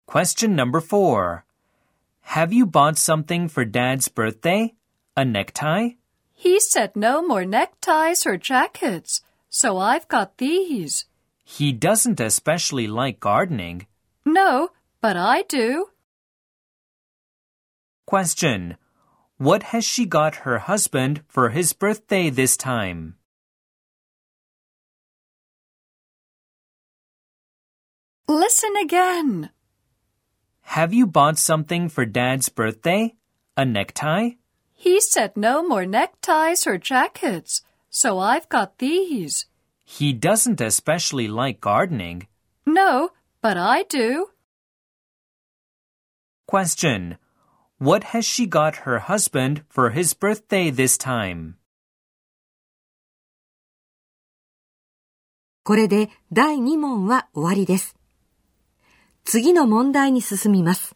Question number 4. Have you bought something for Dad's birthday? A necktie? He said no more neckties or jackets, so I've got these. He doesn't especially like gardening. No, but I do. Question. What has she got her husband for his birthday this time? Listen again. Have you bought something for Dad's birthday? A necktie? He said no more neckties or jackets, so I've got these. He doesn't especially like gardening. No, but I do. Question. What has she got her husband for his birthday this time? これで第2問は終わりです。次の問題に進みます。